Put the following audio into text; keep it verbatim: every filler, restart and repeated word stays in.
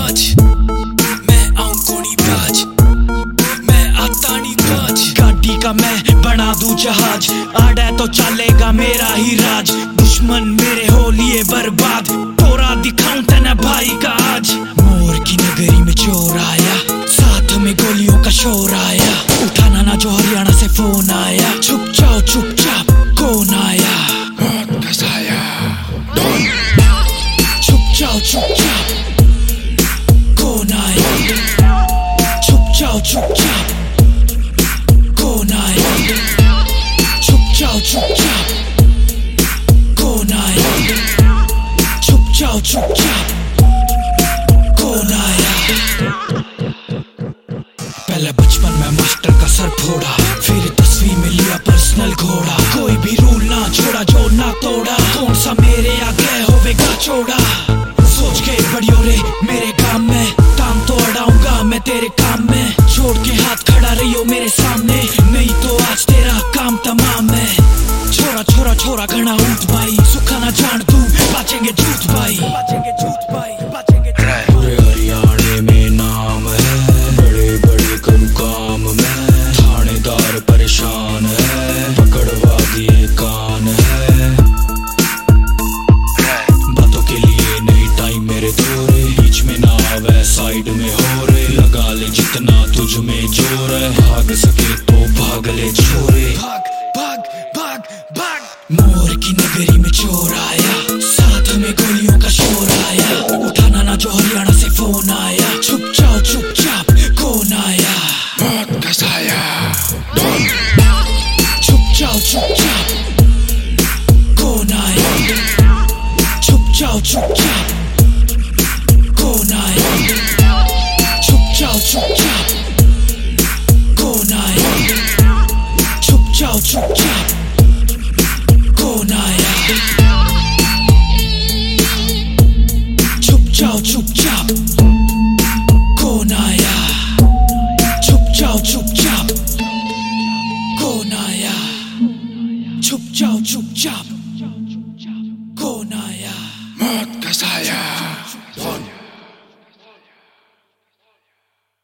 काज, मैं आऊं कोनी बाज, मैं आता नहीं काज। गाड़ी का मैं बना दूं जहाज, आड़ा तो चलेगा मेरा ही राज। दुश्मन मेरे हो लिए बर्बाद, तोरा दिखाऊं तेना भाई का आज। मोर की नगरी में चोर आया, साथ में गोलियों का शोर आया। उठाना ना जो हरियाणा से फोन आया, छुप जाओ चुपचाप कौन आया। फसाया छुप जाओ चुपचाप कौन आया, छुप जाओ चुपचाप कौन आया, छुप जाओ चुपचाप कौन आया, छुप जाओ चुपचाप कौन आया। पहले बचपन में मास्टर का सर फोड़ा, फिर दसवीं में लिया पर्सनल घोड़ा। कोई भी रूल ना छोड़ा जो ना तोड़ा, कौन सा मेरे आगे होवेगा चौड़ा। सोच के बड़ियों रे मेरे काम में, टांग तो अड़ाऊंगा मैं तेरे काम में। छोड़ के हाथ खड़ा रहियो मेरे सामने, नहीं तो आज तेरा काम तमाम है। छोरा छोरा छोरा घना ऊंट भाई, सुखा ना जान तू बाचेंगे झूठ भाई, बाचेंगे झूठ भाई, बाचेंगे झूठ भाई। पूरे हरियाणे में नाम है, बड़े बड़े करूं काम में। थानेदार परेशान है, पकड़वा दिए कान है। बातों के लिए नहीं टाइम मेरे थोड़े, बीच में ना आवे साइड में हो रे। लगा ले जितना तुझ में जोर है, भाग सके तो भाग ले छोरे। भाग भाग भाग भाग। मोर की नगरी में चोर आया, साथ में गोलियों का शोर आया। उठाना ना जो हरियाणा से फोन आया, छुप जाओ चुपचाप कौन आया। फसाया छुप जाओ चुपचाप कौन आया, छुप जाओ चुपचाप कौन आया, छुप जाओ चुपचाप कौन आया, छुप जाओ चुपचाप कौन आया, छुप जाओ चुपचाप कौन आया, छुप जाओ चुपचाप कौन आया, छुप जाओ चुपचाप।